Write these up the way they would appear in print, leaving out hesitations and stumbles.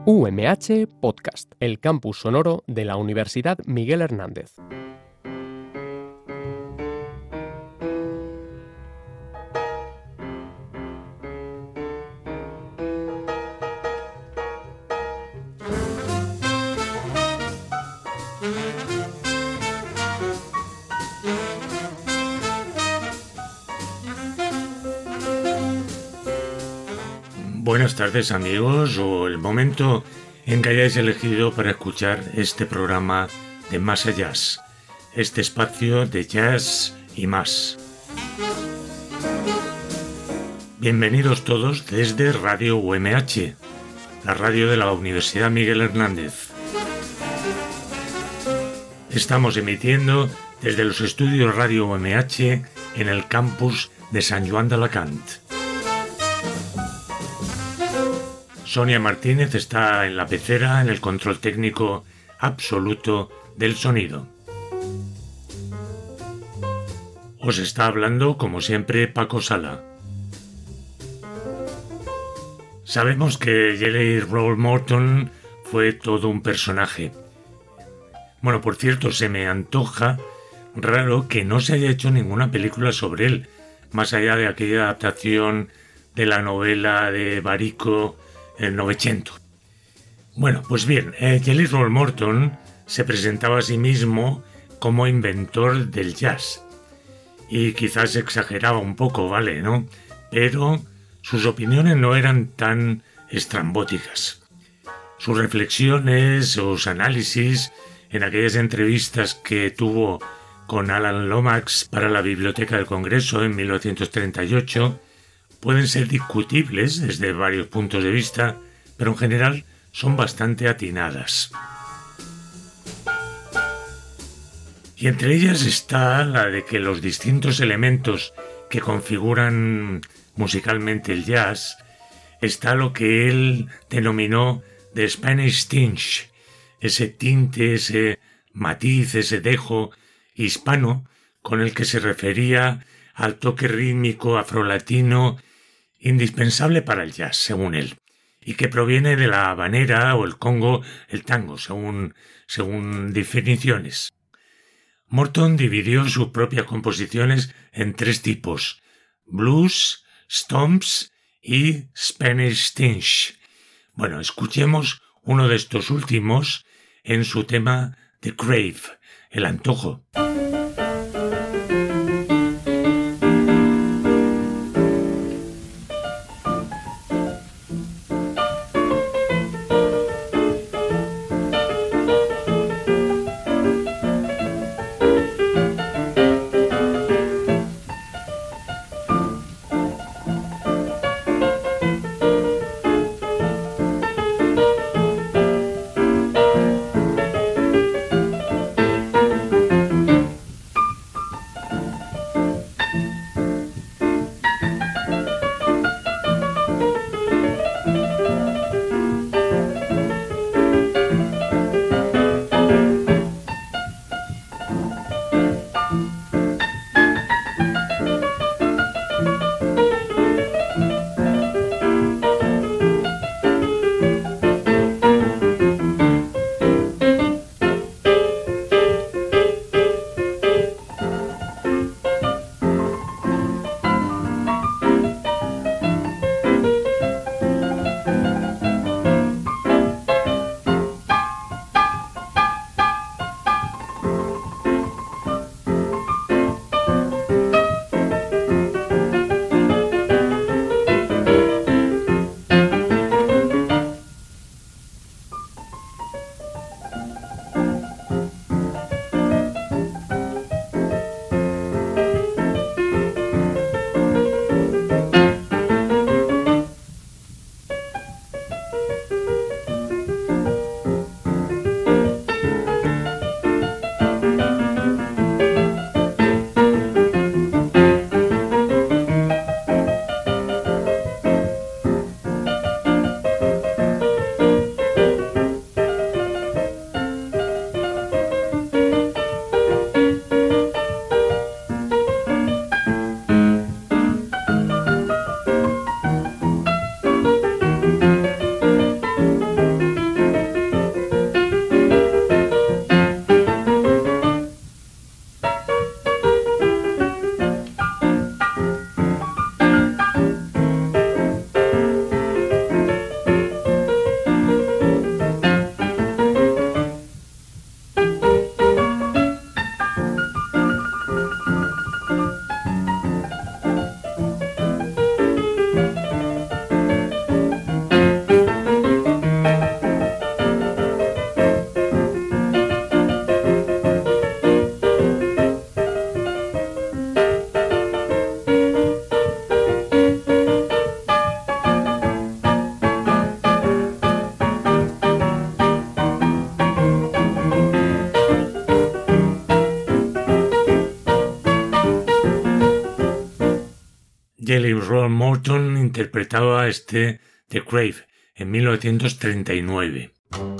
UMH Podcast, el campus sonoro de la Universidad Miguel Hernández. Buenas tardes amigos, o el momento en que hayáis elegido para escuchar este programa de Más Allá, este espacio de jazz y más. Bienvenidos todos desde Radio UMH, la radio de la Universidad Miguel Hernández. Estamos emitiendo desde los estudios Radio UMH en el campus de Sant Joan d'Alacant. Sonia Martínez está en la pecera, en el control técnico absoluto del sonido. Os está hablando, como siempre, Paco Sala. Sabemos que Jelly Roll Morton fue todo un personaje. Bueno, por cierto, se me antoja raro que no se haya hecho ninguna película sobre él, más allá de aquella adaptación de la novela de Barico, el Novecento. Bueno, pues bien, Jelly Roll Morton se presentaba a sí mismo como inventor del jazz. Y quizás exageraba un poco, ¿vale? ¿No? Pero sus opiniones no eran tan estrambóticas. Sus reflexiones, sus análisis, en aquellas entrevistas que tuvo con Alan Lomax para la Biblioteca del Congreso en 1938, pueden ser discutibles desde varios puntos de vista, pero en general son bastante atinadas. Y entre ellas está la de que los distintos elementos que configuran musicalmente el jazz está lo que él denominó The Spanish Tinge, ese tinte, ese matiz, ese dejo hispano con el que se refería al toque rítmico afrolatino indispensable para el jazz, según él, y que proviene de la habanera o el congo, el tango, según definiciones. Morton dividió sus propias composiciones en tres tipos: blues, stomps y Spanish Tinge. Bueno, escuchemos uno de estos últimos en su tema The Crave, el antojo. Roll Morton interpretaba The Grave en 1939.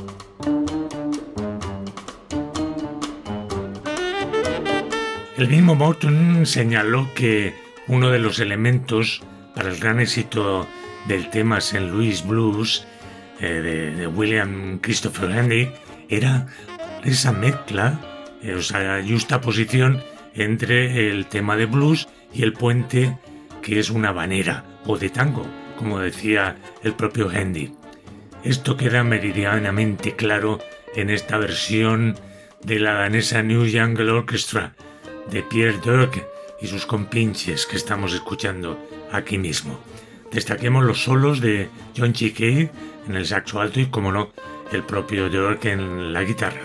El mismo Morton señaló que uno de los elementos para el gran éxito del tema St. Louis Blues de William Christopher Henry era esa mezcla, esa justaposición entre el tema de blues y el puente que es una habanera o de tango, como decía el propio Henry. Esto queda meridianamente claro en esta versión de la danesa New Jungle Orchestra de Pierre Dirk y sus compinches que estamos escuchando aquí mismo. Destaquemos los solos de John Chicay en el saxo alto y, como no, el propio Dirk en la guitarra.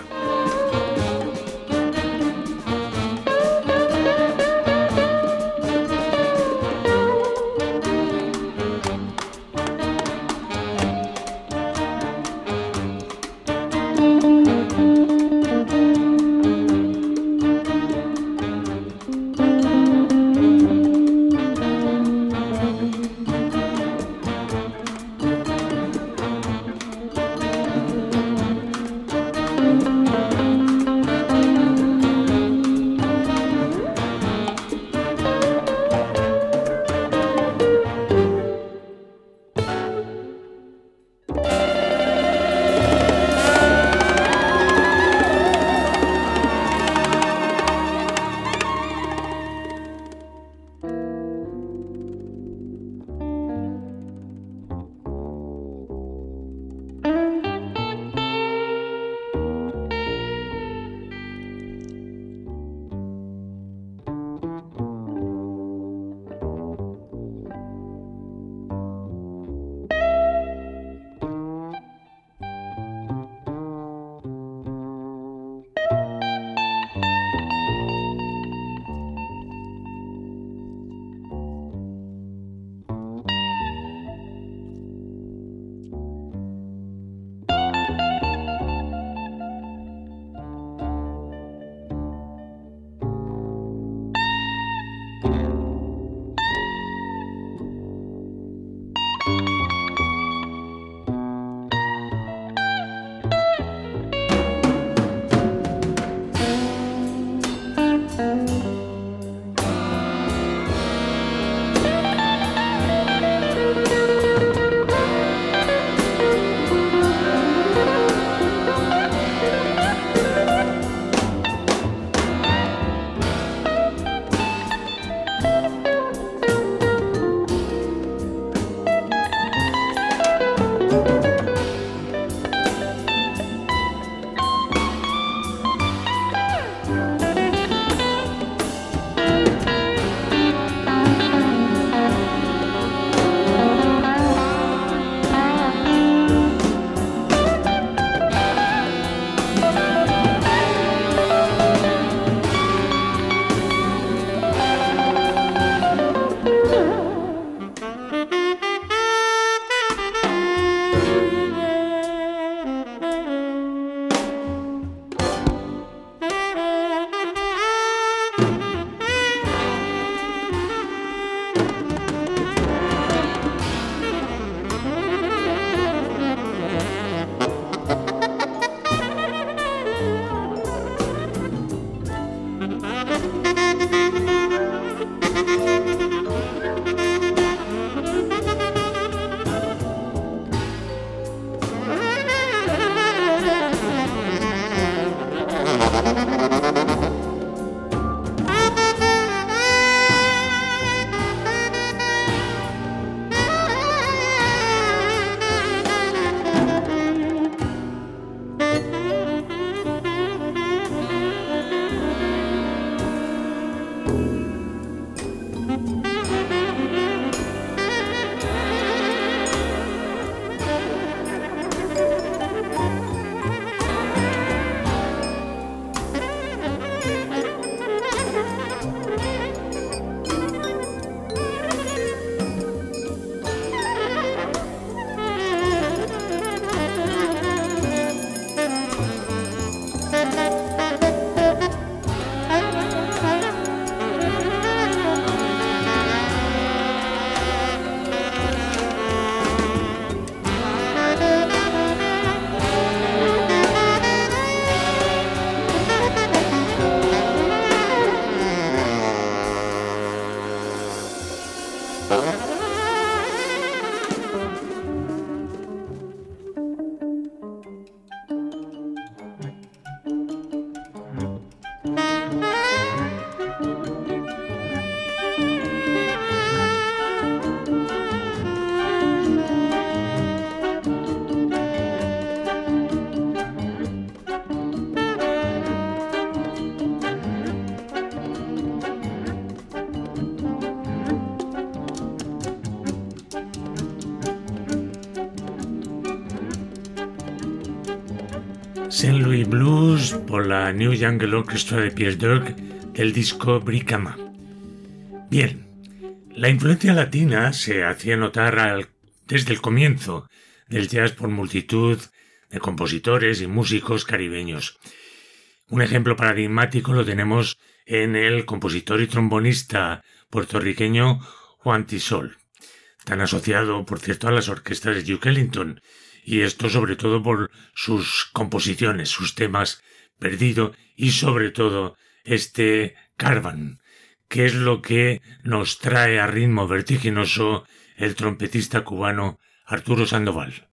St. Louis Blues por la New Jungle Orchestra de Pierre Dirk del disco Bricama. Bien, la influencia latina se hacía notar desde el comienzo del jazz por multitud de compositores y músicos caribeños. Un ejemplo paradigmático lo tenemos en el compositor y trombonista puertorriqueño Juan Tisol, tan asociado, por cierto, a las orquestas de Duke Ellington, y esto sobre todo por sus composiciones, sus temas Perdido y sobre todo este Caravan, que es lo que nos trae a ritmo vertiginoso el trompetista cubano Arturo Sandoval.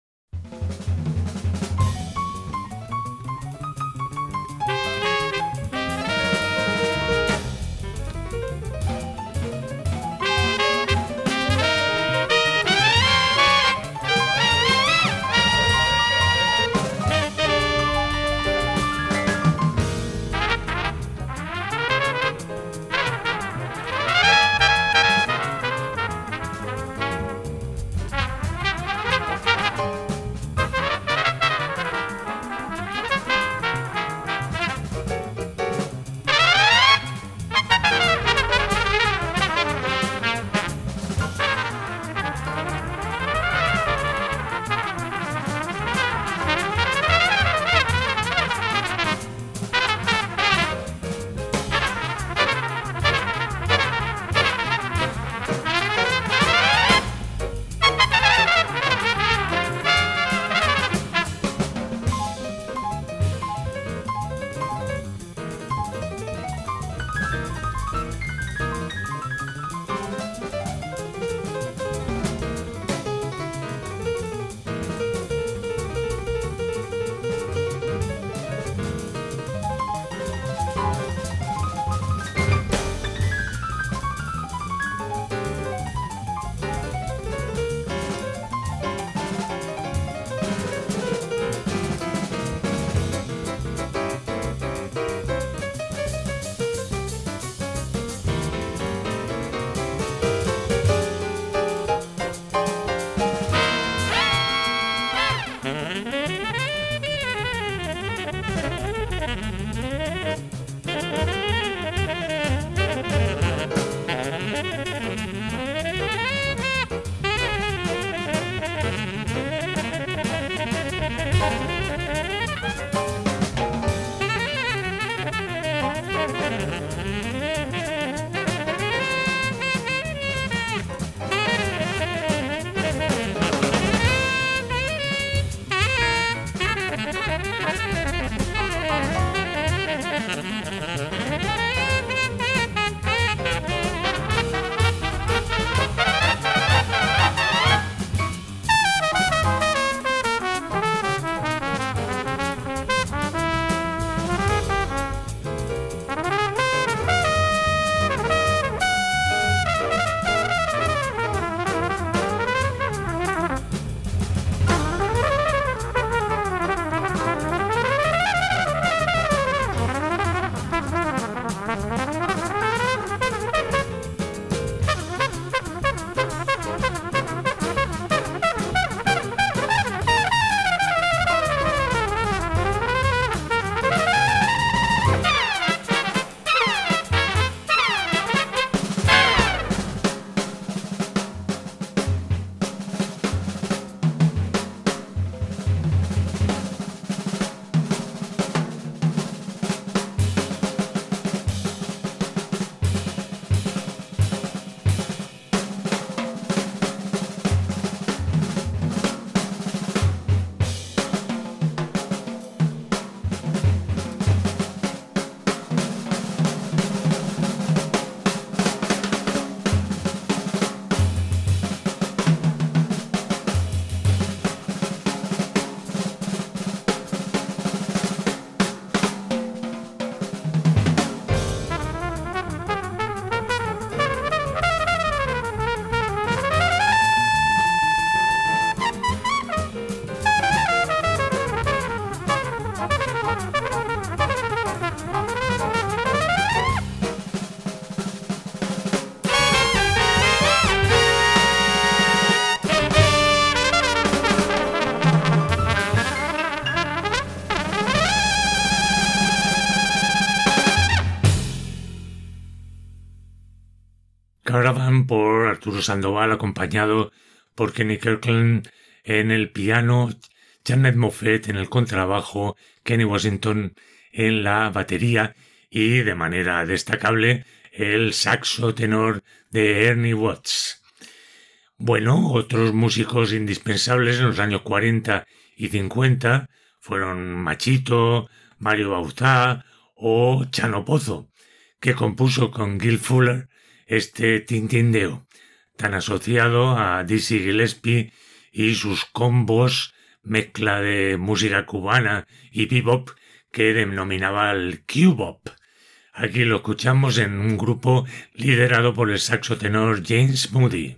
Kirkland por Arturo Sandoval, acompañado por Kenny Kirkland en el piano, Janet Moffett en el contrabajo, Kenny Washington en la batería y, de manera destacable, el saxo tenor de Ernie Watts. Bueno, otros músicos indispensables en los años 40 y 50 fueron Machito, Mario Bauzá o Chano Pozo, que compuso con Gil Fuller este Tintindeo, tan asociado a Dizzy Gillespie y sus combos, mezcla de música cubana y bebop que denominaba el Q-Bop. Aquí lo escuchamos en un grupo liderado por el saxo tenor James Moody.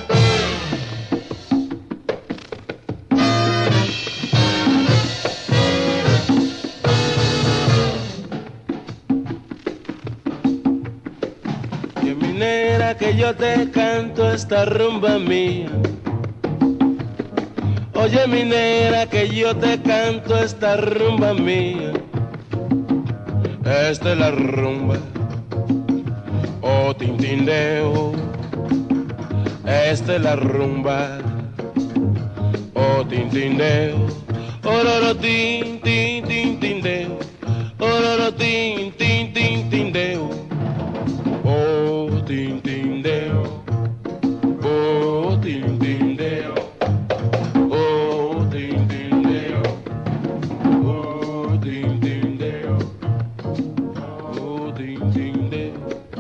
Que minera que yo te canto esta rumba mía. Oye minera que yo te canto esta rumba mía. Esta es la rumba, oh tintindeo. Esta es la rumba, oh tintindeo. Ororo tin tin tin tindeo. Ororo tin tin tin tindeo. Oh tintindeo. Oh tintindeo. Oh tintindeo. Oh tintindeo. Oh tintindeo.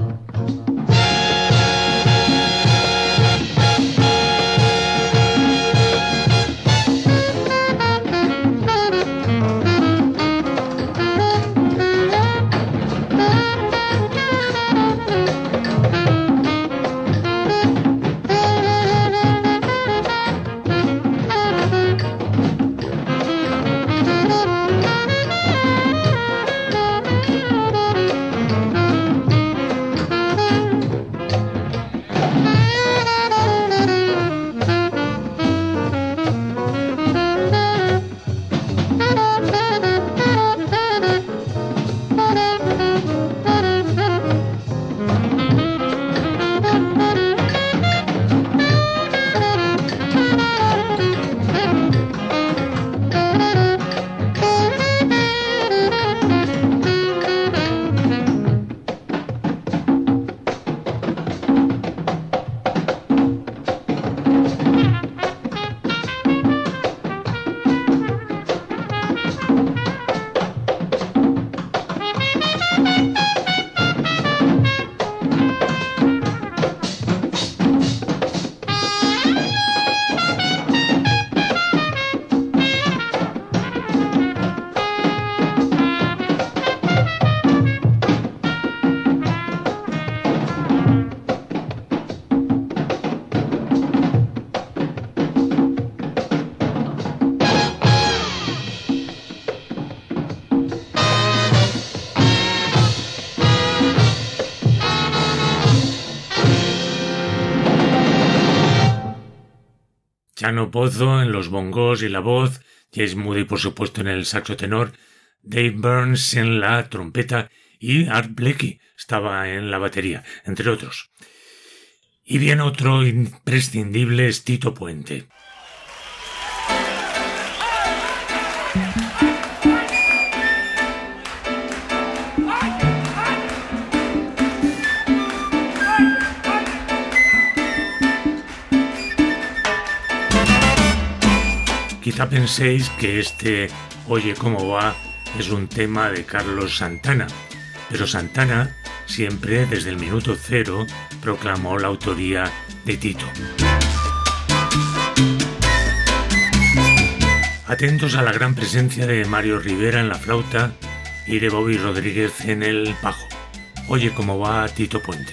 Chano Pozo en los bongos y la voz, James Moody por supuesto en el saxo tenor, Dave Burns en la trompeta y Art Blakey estaba en la batería, entre otros. Y bien, otro imprescindible es Tito Puente. Quizá penséis que este Oye cómo va es un tema de Carlos Santana, pero Santana siempre desde el minuto cero proclamó la autoría de Tito. Atentos a la gran presencia de Mario Rivera en la flauta y de Bobby Rodríguez en el bajo. Oye cómo va Tito Puente.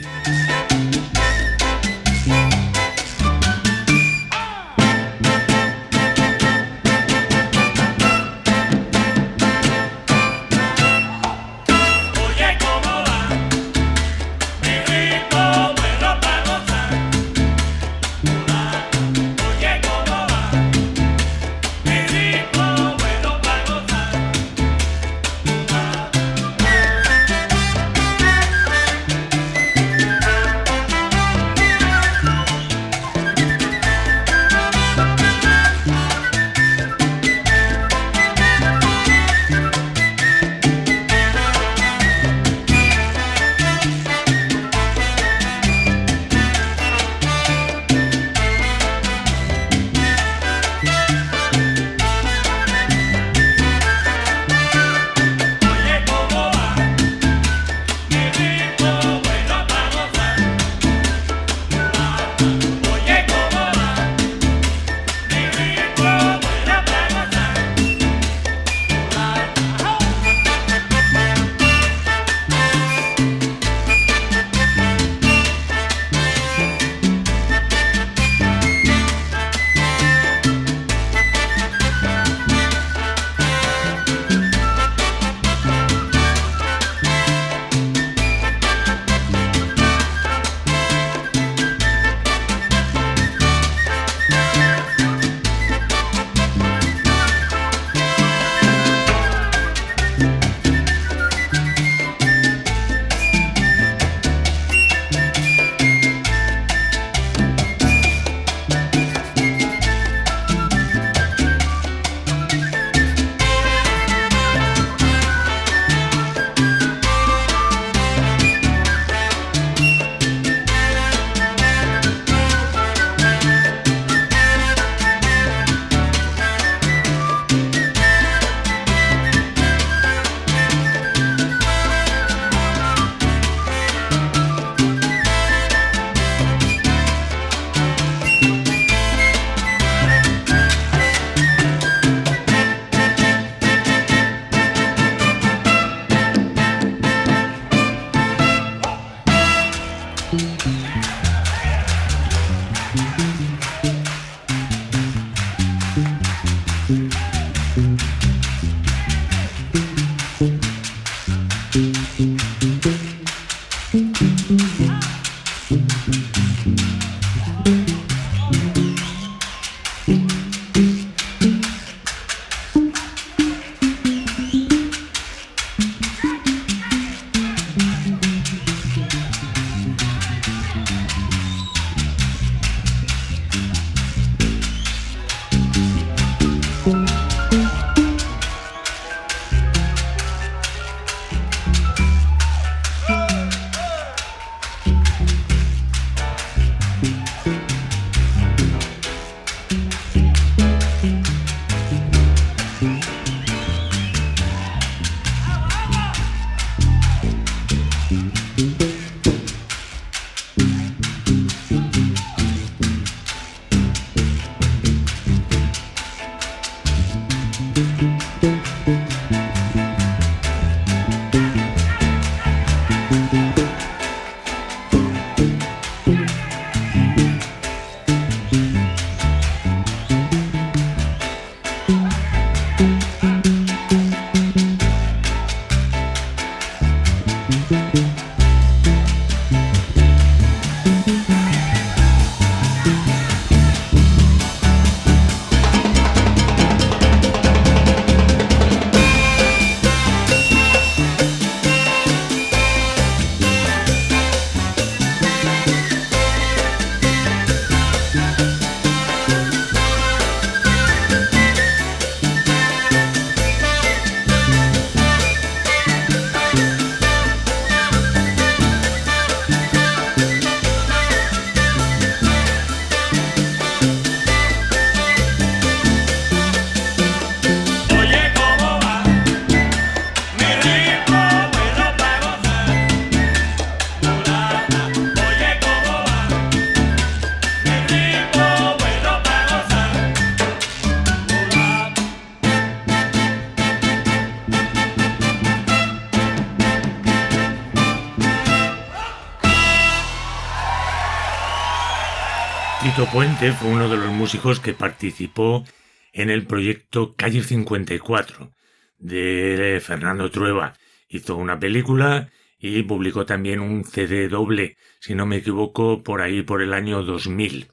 Tito Puente fue uno de los músicos que participó en el proyecto Calle 54 de Fernando Trueba. Hizo una película y publicó también un CD doble, si no me equivoco, por ahí por el año 2000.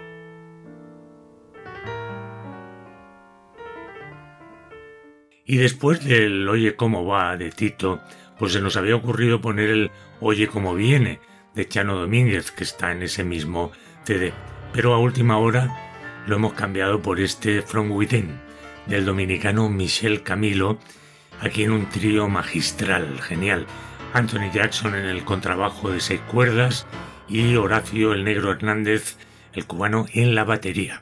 Y después del Oye cómo va de Tito, pues se nos había ocurrido poner el Oye cómo viene de Chano Domínguez, que está en ese mismo CD. Pero a última hora lo hemos cambiado por este From Within del dominicano Michel Camilo, aquí en un trío magistral, genial. Anthony Jackson en el contrabajo de 6 cuerdas y Horacio el Negro Hernández, el cubano, en la batería.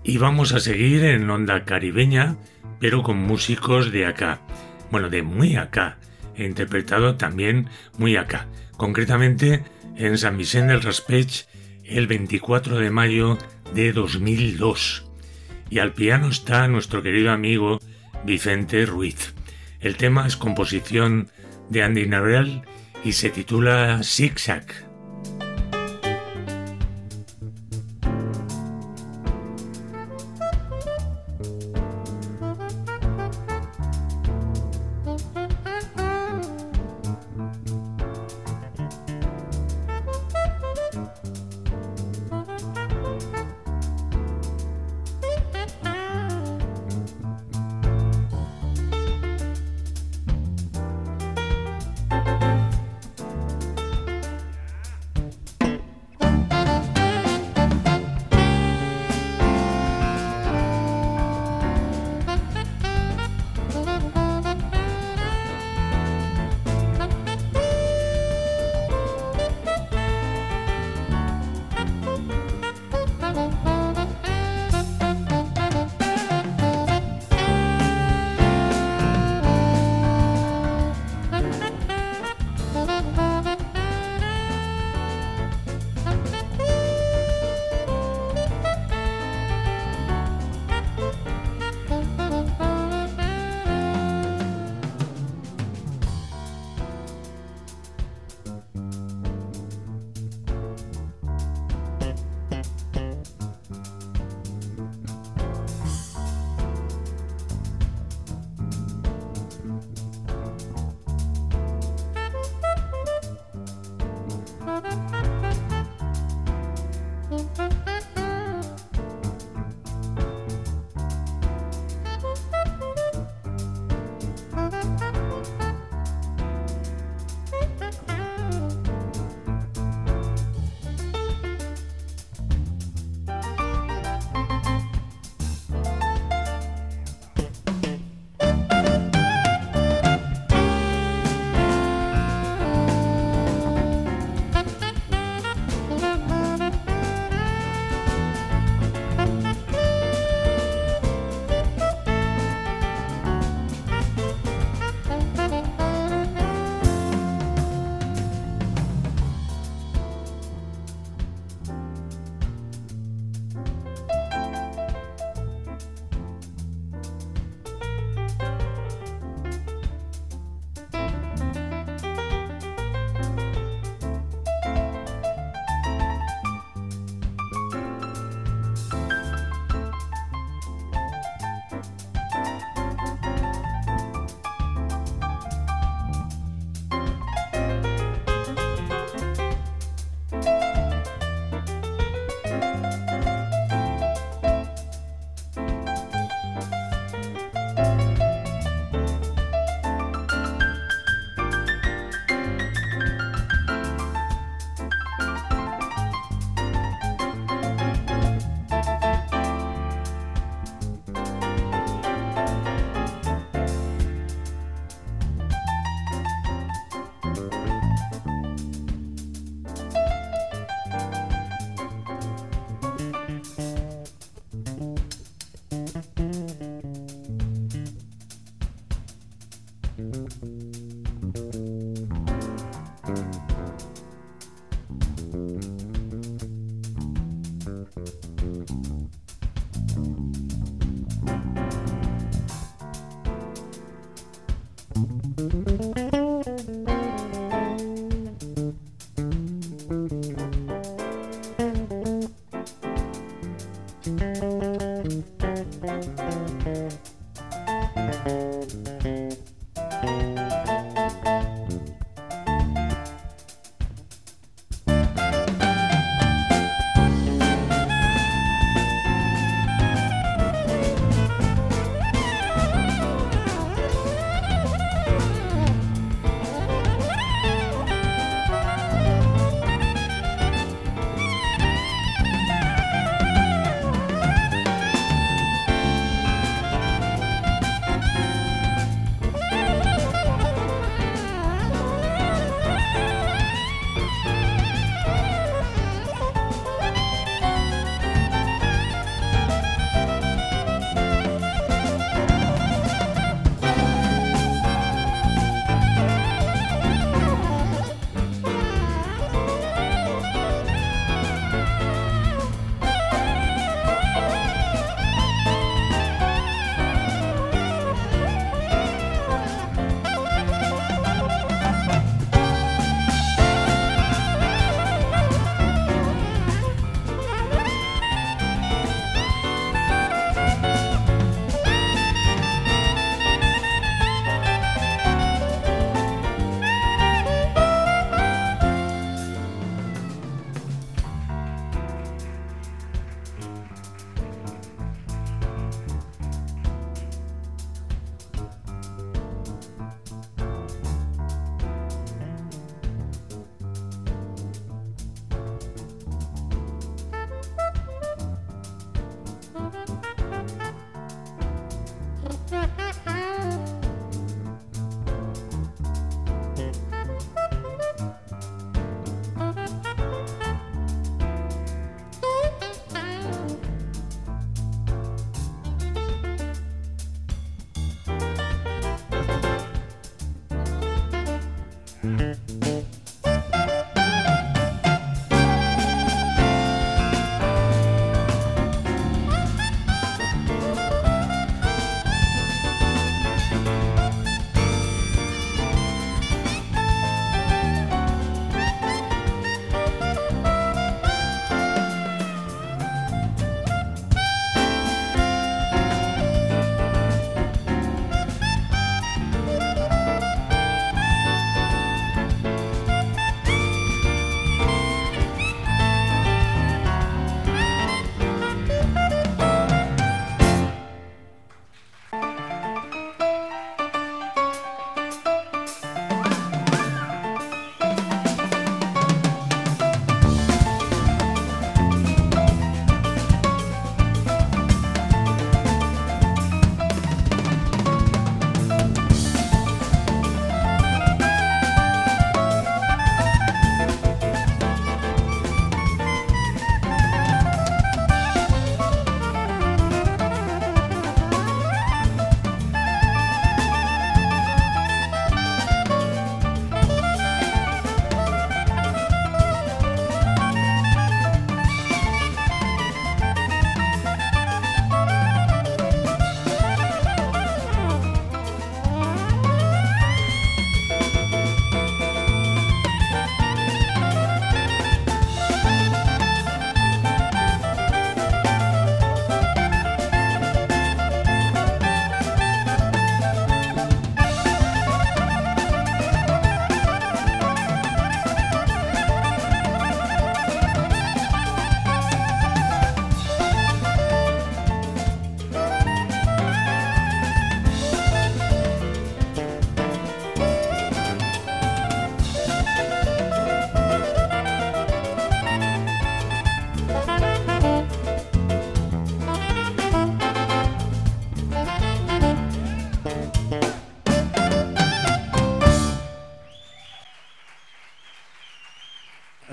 Y vamos a seguir en onda caribeña, pero con músicos de acá. Bueno, de muy acá. He interpretado también muy acá. Concretamente en San Vicente del Raspeig el 24 de mayo de 2002. Y al piano está nuestro querido amigo Vicente Ruiz. El tema es composición de Andy Narell y se titula Zigzag.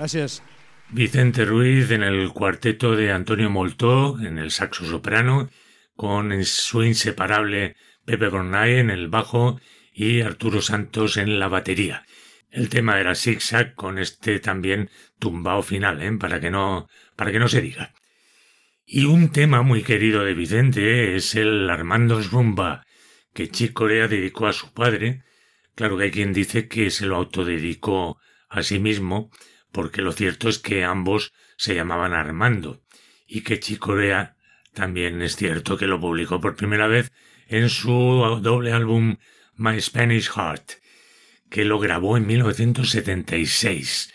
Gracias. Vicente Ruiz en el cuarteto de Antonio Moltó, en el saxo soprano, con su inseparable Pepe Bornay en el bajo y Arturo Santos en la batería. El tema era Zigzag, con este también tumbao final, para que no se diga. Y un tema muy querido de Vicente es el Armando's Rumba, que Chick Corea dedicó a su padre. Claro que hay quien dice que se lo autodedicó a sí mismo, porque lo cierto es que ambos se llamaban Armando, y que Chick Corea también es cierto que lo publicó por primera vez en su doble álbum My Spanish Heart, que lo grabó en 1976.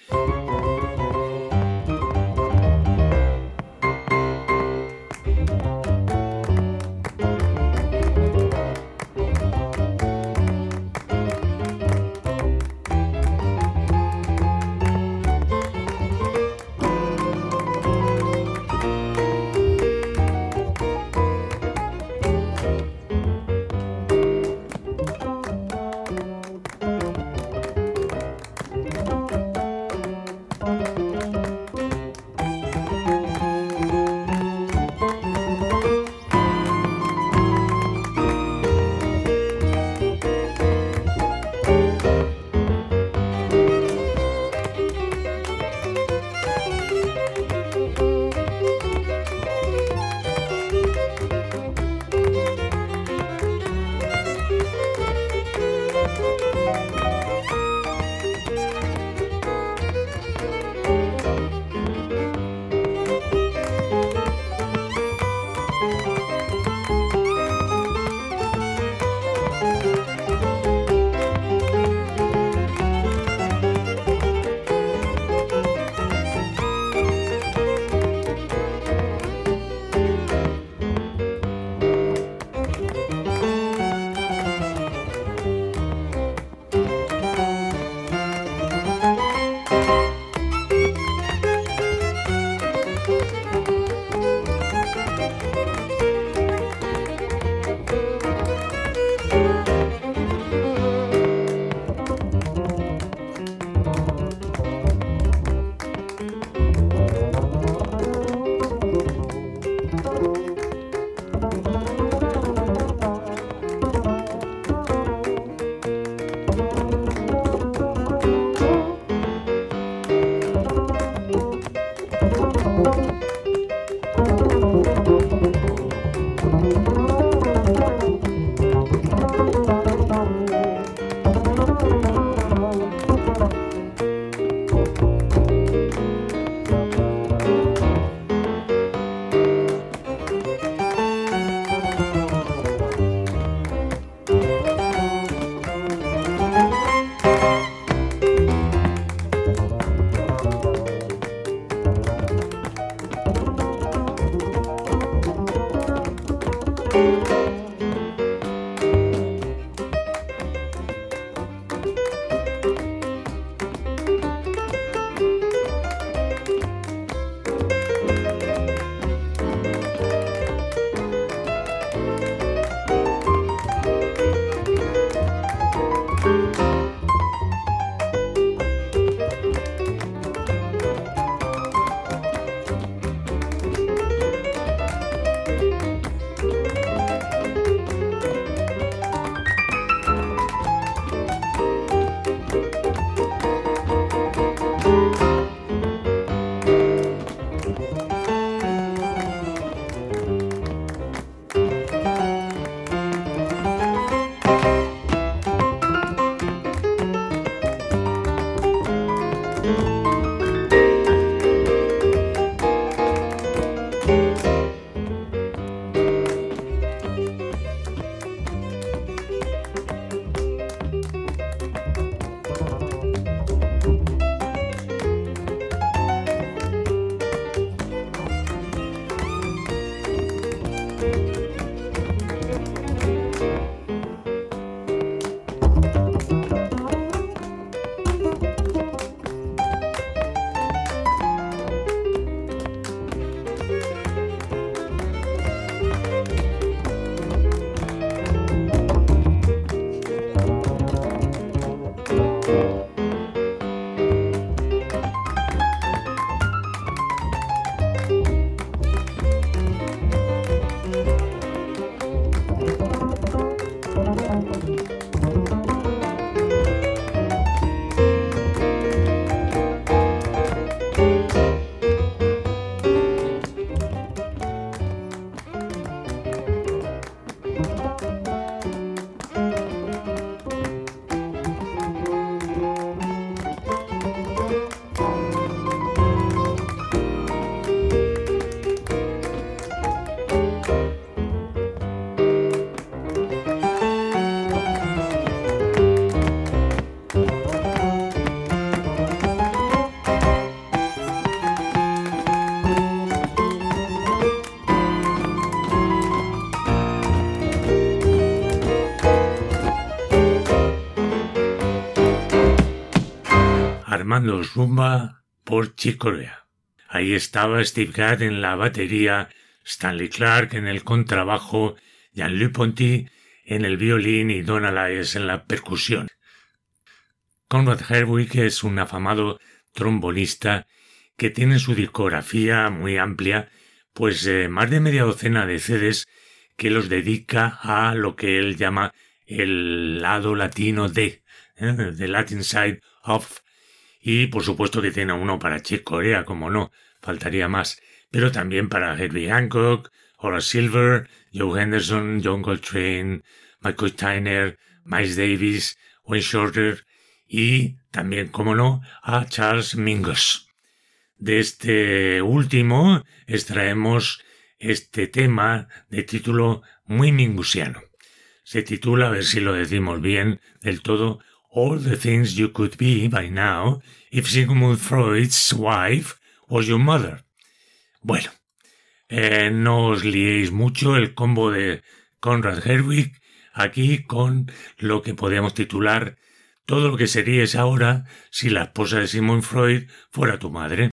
tocando Zumba por Chick Corea. Ahí estaba Steve Gadd en la batería, Stanley Clarke en el contrabajo, Jean-Luc Ponty en el violín y Donald Ayers en la percusión. Conrad Herwig es un afamado trombonista que tiene en su discografía muy amplia, pues más de media docena de CDs que los dedica a lo que él llama el lado latino de, the Latin Side of, y por supuesto que tiene uno para Chick Corea, como no, faltaría más, pero también para Herbie Hancock, Horace Silver, Joe Henderson, John Coltrane, Michael Tyner, Miles Davis, Wayne Shorter y también, como no, a Charles Mingus. De este último extraemos este tema de título muy mingusiano. Se titula, a ver si lo decimos bien del todo, All the Things You Could Be by Now If Sigmund Freud's Wife Was Your Mother. Bueno, no os liéis mucho el combo de Conrad Herwig aquí con lo que podríamos titular todo lo que serías ahora si la esposa de Sigmund Freud fuera tu madre.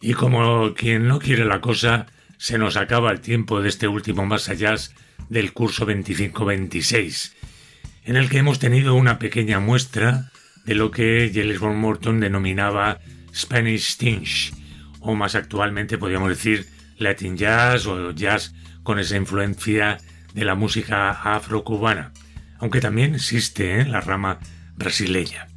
Y como quien no quiere la cosa, se nos acaba el tiempo de este último Más Allá del curso 25-26, en el que hemos tenido una pequeña muestra de lo que Jelly Roll Morton denominaba Spanish Tinge, o más actualmente podríamos decir Latin Jazz o jazz con esa influencia de la música afrocubana, aunque también existe la rama brasileña.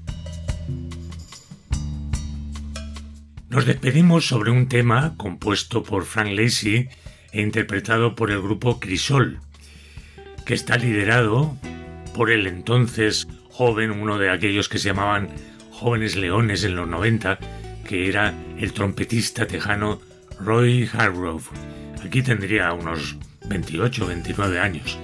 Nos despedimos sobre un tema compuesto por Frank Lacy e interpretado por el grupo Crisol, que está liderado por el entonces joven, uno de aquellos que se llamaban Jóvenes Leones en los 90, que era el trompetista tejano Roy Hargrove. Aquí tendría unos 28 o 29 años.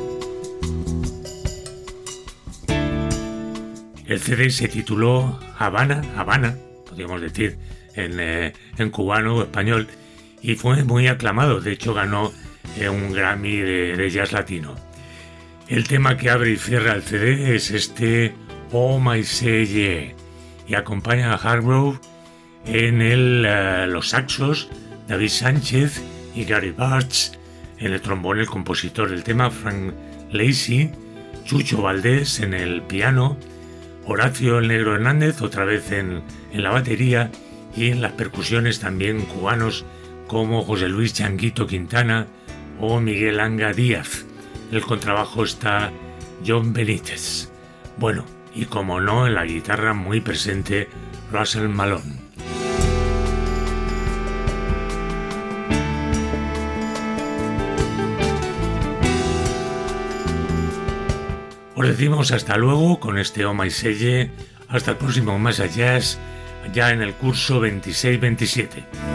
El CD se tituló Habana, podríamos decir en cubano o español, y fue muy aclamado. De hecho, ganó un Grammy de jazz latino. El tema que abre y cierra el CD es este Oh My Say Yeah, y acompaña a Hargrove en los saxos David Sánchez y Gary Bartz, en el trombón el compositor del tema Frank Lacy, Chucho Valdés en el piano, Horacio el Negro Hernández otra vez en la batería, y en las percusiones también cubanos como José Luis Changuito Quintana o Miguel Anga Díaz. En el contrabajo está John Benítez. Bueno, y como no, en la guitarra muy presente Russell Malone. Os decimos hasta luego con este Oh My Say Yeah. Hasta el próximo Más Allá, ya en el curso 26-27.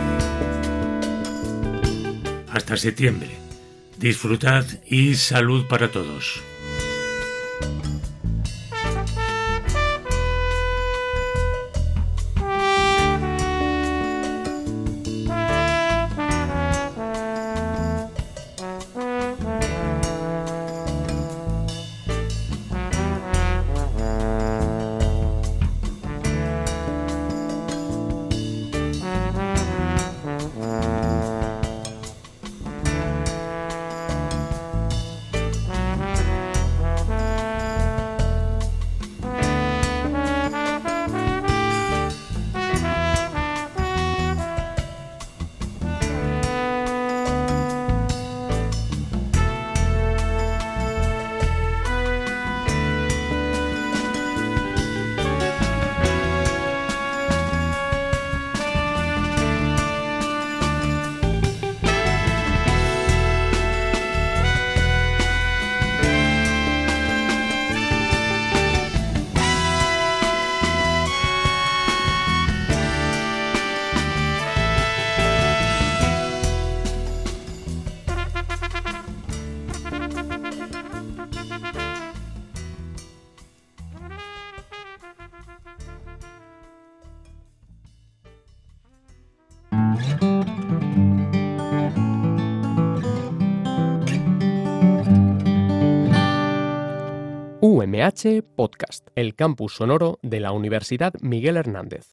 Hasta septiembre. Disfrutad y salud para todos. UMH Podcast, el campus sonoro de la Universidad Miguel Hernández.